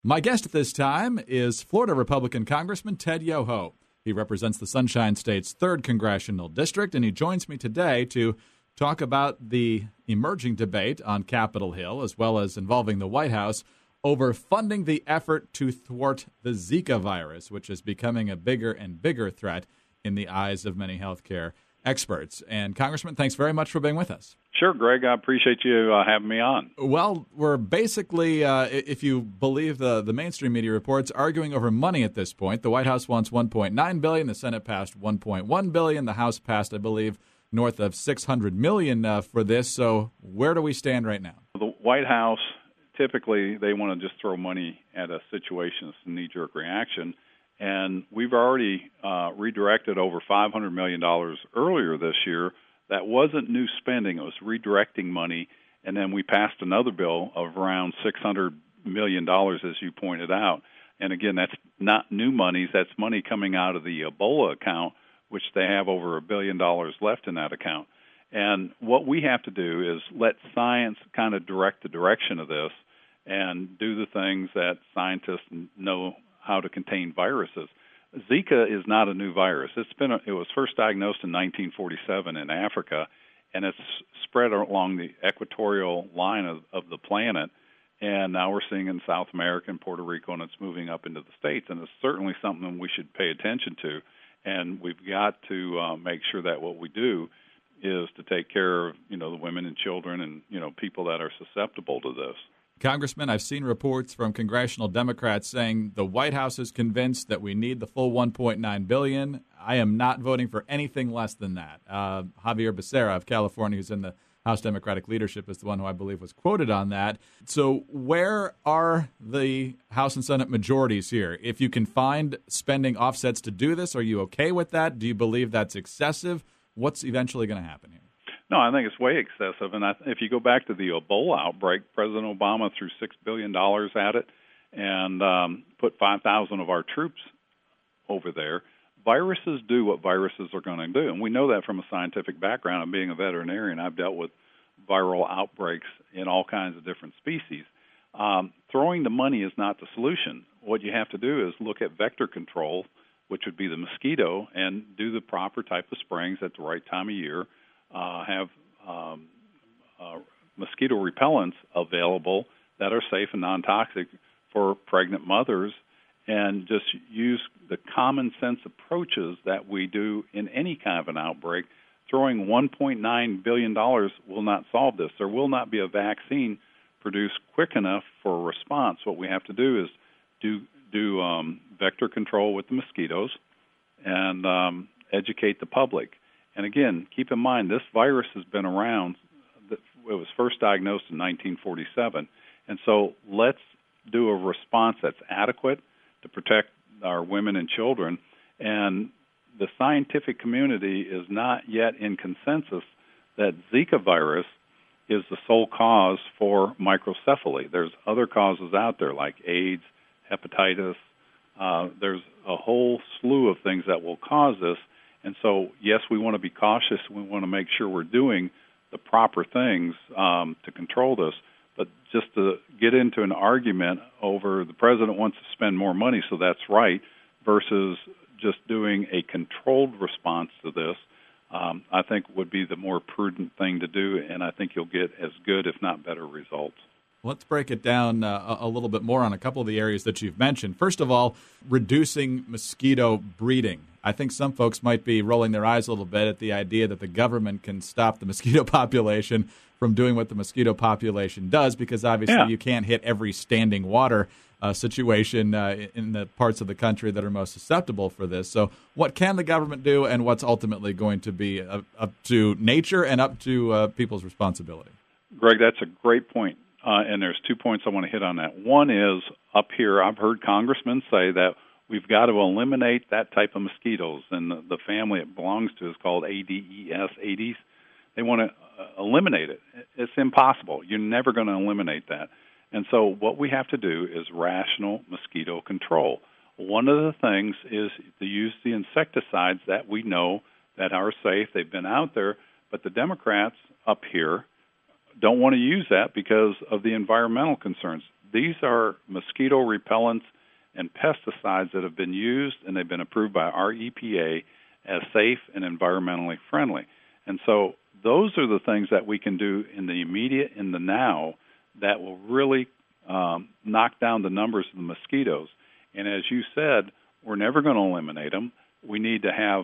My guest at this time is Florida Republican Congressman Ted Yoho. He represents the Sunshine State's 3rd Congressional District, and he joins me today to talk about the emerging debate on Capitol Hill, as well as involving the White House, over funding the effort to thwart the Zika virus, which is becoming a bigger and bigger threat in the eyes of many healthcare experts. And Congressman, thanks very much for being with us. Sure, Greg. I appreciate you having me on. Well, we're basically, if you believe the mainstream media reports, arguing over money at this point. The White House wants $1.9 billion. The Senate passed $1.1 billion. The House passed, I believe, north of $600 million for this. So where do we stand right now? The White House, typically, they want to just throw money at a situation. It's a knee-jerk reaction. And we've already redirected over $500 million earlier this year. That wasn't new spending. It was redirecting money. And then we passed another bill of around $600 million, as you pointed out. And again, that's not new monies. That's money coming out of the Ebola account, which they have over $1 billion left in that account. And what we have to do is let science kind of direct the direction of this and do the things that scientists know how to contain viruses. Zika is not a new virus. It was first diagnosed in 1947 in Africa, and it's spread along the equatorial line of the planet. And now we're seeing in South America and Puerto Rico, and it's moving up into the States. And it's certainly something we should pay attention to. And we've got to make sure that what we do is to take care of, the women and children and, people that are susceptible to this. Congressman, I've seen reports from congressional Democrats saying the White House is convinced that we need the full $1.9 billion. I am not voting for anything less than that. Xavier Becerra of California, who's in the House Democratic leadership, is the one who I believe was quoted on that. So where are the House and Senate majorities here? If you can find spending offsets to do this, are you okay with that? Do you believe that's excessive? What's eventually going to happen here? No, I think it's way excessive. And if you go back to the Ebola outbreak, President Obama threw $6 billion at it and put 5,000 of our troops over there. Viruses do what viruses are going to do. And we know that from a scientific background. And being a veterinarian, I've dealt with viral outbreaks in all kinds of different species. Throwing the money is not the solution. What you have to do is look at vector control, which would be the mosquito, and do the proper type of sprayings at the right time of year. Have mosquito repellents available that are safe and non-toxic for pregnant mothers, and just use the common sense approaches that we do in any kind of an outbreak. Throwing $1.9 billion will not solve this. There will not be a vaccine produced quick enough for a response. What we have to do is do vector control with the mosquitoes and educate the public. And again, keep in mind, this virus has been around. It was first diagnosed in 1947. And so let's do a response that's adequate to protect our women and children. And the scientific community is not yet in consensus that Zika virus is the sole cause for microcephaly. There's other causes out there like AIDS, hepatitis. There's a whole slew of things that will cause this. And so, yes, we want to be cautious. We want to make sure we're doing the proper things to control this. But just to get into an argument over the president wants to spend more money, so that's right, versus just doing a controlled response to this, I think would be the more prudent thing to do, and I think you'll get as good, if not better, results. Let's break it down a little bit more on a couple of the areas that you've mentioned. First of all, reducing mosquito breeding. I think some folks might be rolling their eyes a little bit at the idea that the government can stop the mosquito population from doing what the mosquito population does, because obviously you can't hit every standing water situation in the parts of the country that are most susceptible for this. So what can the government do, and what's ultimately going to be up to nature and up to people's responsibility? Greg, that's a great point. And there's 2 points I want to hit on that. One is, up here, I've heard congressmen say that we've got to eliminate that type of mosquitoes, and the family it belongs to is called Aedes. They want to eliminate it. It's impossible. You're never going to eliminate that. And so what we have to do is rational mosquito control. One of the things is to use the insecticides that we know that are safe. They've been out there, but the Democrats up here don't want to use that because of the environmental concerns. these are mosquito repellents and pesticides that have been used and they've been approved by our EPA as safe and environmentally friendly. And so those are the things that we can do in the immediate, in the now, that will really knock down the numbers of the mosquitoes. And as you said, we're never going to eliminate them. We need to have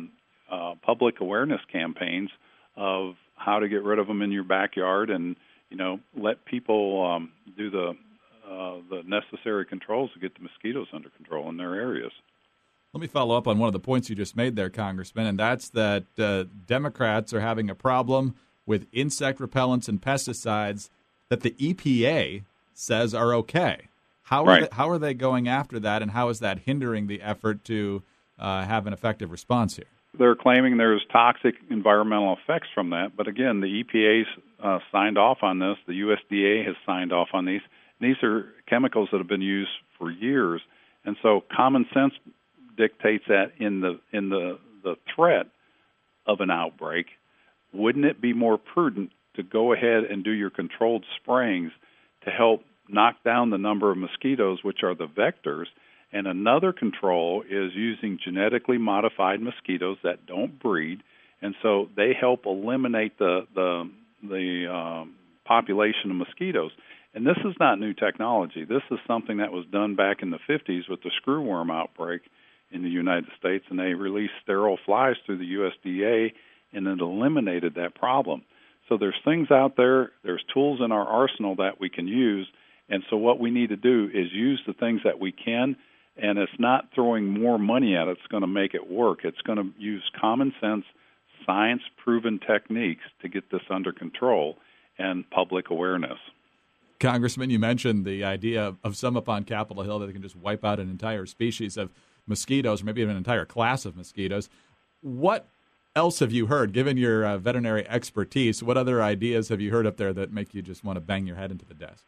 public awareness campaigns of how to get rid of them in your backyard, and let people do the necessary controls to get the mosquitoes under control in their areas. Let me follow up on one of the points you just made there, Congressman, and that's that Democrats are having a problem with insect repellents and pesticides that the EPA says are okay. How are they going after that, and how is that hindering the effort to have an effective response here? They're claiming there's toxic environmental effects from that, but again, the EPA's signed off on this. The USDA has signed off on these. These are chemicals that have been used for years, and so common sense dictates that in the threat of an outbreak, wouldn't it be more prudent to go ahead and do your controlled sprayings to help knock down the number of mosquitoes, which are the vectors? And another control is using genetically modified mosquitoes that don't breed, and so they help eliminate the population of mosquitoes. And this is not new technology. This is something that was done back in the 50s with the screwworm outbreak in the United States, and they released sterile flies through the USDA, and it eliminated that problem. So there's things out there, there's tools in our arsenal that we can use, and so what we need to do is use the things that we can, and it's not throwing more money at it that's going to make it work. It's going to use common sense, science-proven techniques to get this under control and public awareness. Congressman, you mentioned the idea of some up on Capitol Hill that they can just wipe out an entire species of mosquitoes, or maybe even an entire class of mosquitoes. What else have you heard, given your veterinary expertise? What other ideas have you heard up there that make you just want to bang your head into the desk?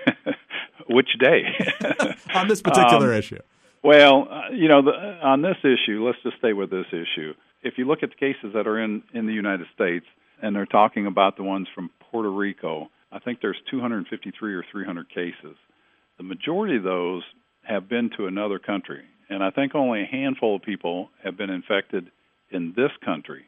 Which day? On this particular issue. Well, on this issue, let's just stay with this issue. If you look at the cases that are in the United States, and they're talking about the ones from Puerto Rico, I think there's 253 or 300 cases. The majority of those have been to another country, and I think only a handful of people have been infected in this country.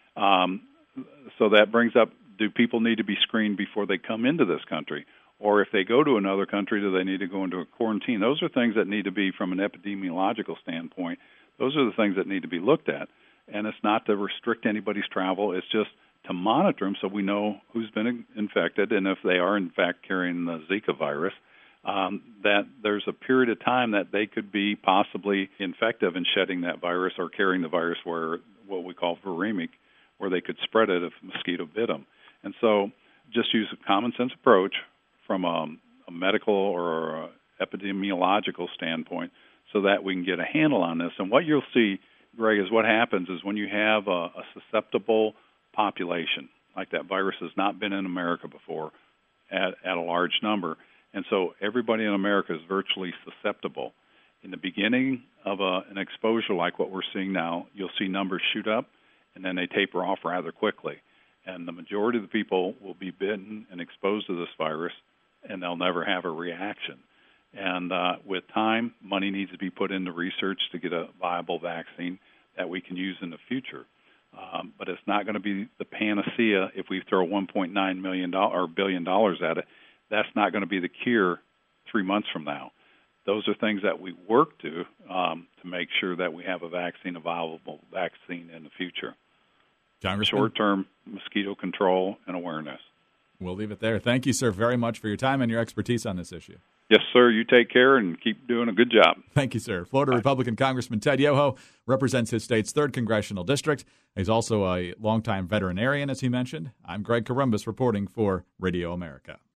So that brings up, do people need to be screened before they come into this country? Or if they go to another country, do they need to go into a quarantine? Those are things that need to be, from an epidemiological standpoint, those are the things that need to be looked at. And it's not to restrict anybody's travel. It's just to monitor them so we know who's been infected, and if they are, in fact, carrying the Zika virus, that there's a period of time that they could be possibly infective in shedding that virus or carrying the virus, where what we call viremic, where they could spread it if a mosquito bit them. And so just use a common sense approach from a medical or a epidemiological standpoint so that we can get a handle on this. And what you'll see, Greg, is what happens is when you have a susceptible population, like that virus has not been in America before at a large number, and so everybody in America is virtually susceptible. In the beginning of an exposure like what we're seeing now, you'll see numbers shoot up, and then they taper off rather quickly. And the majority of the people will be bitten and exposed to this virus, and they'll never have a reaction. And with time, money needs to be put into research to get a viable vaccine that we can use in the future. But it's not going to be the panacea if we throw $1.9 million or $1 billion at it. That's not going to be the cure 3 months from now. Those are things that we work to make sure that we have a viable vaccine in the future. Congressman, short-term mosquito control and awareness. We'll leave it there. Thank you, sir, very much for your time and your expertise on this issue. Yes, sir. You take care and keep doing a good job. Thank you, sir. Florida Republican Congressman Ted Yoho represents his state's 3rd Congressional District. He's also a longtime veterinarian, as he mentioned. I'm Greg Corombos reporting for Radio America.